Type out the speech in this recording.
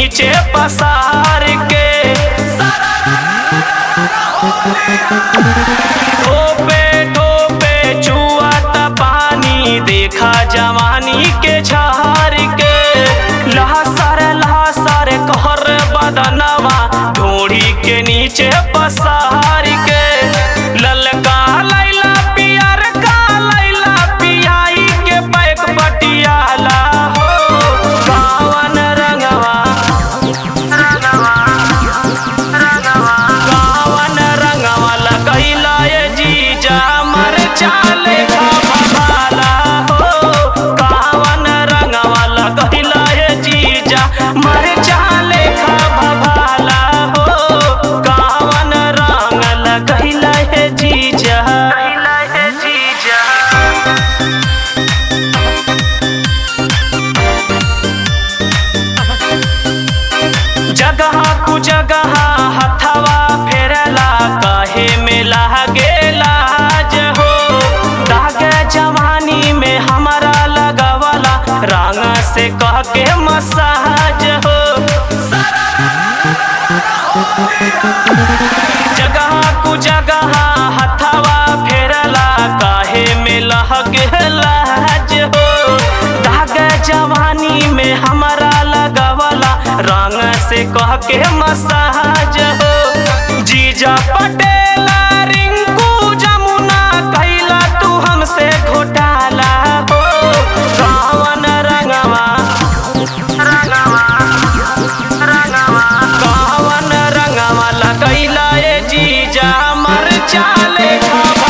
नीचे पसार के ठोपे ठोपे चुआता पानी देखा जवानी के झार के लहसर कहर बदनवा ढोड़ी के नीचे पसार के ललका लैला पियर का लैला पियाई के बैक पटियाला हो कावन रंगवा कावन रंगवा लगैला ये जीजा मर चाले भाला हो कावन रंगवा लगैला ये जीजा मर चाले भाला हो कावन रंग लगैला ये जीजा जगह कु जगह हथवा फेरला काहे में लागेला हो दागे जवानी में हमारा लगवला रंग से कह के मसाज हो जगह कु जगह हथवा फेरला काहे में लागेला हो दागे जवानी में हमारा लगवला रंग से कह के मसाज हो जीजा पटेला रिंकू जमुना कैला तू हमसे घोटाला हो कावन रंगवा कावन रंगवा लगैला ये जीजा मर चाले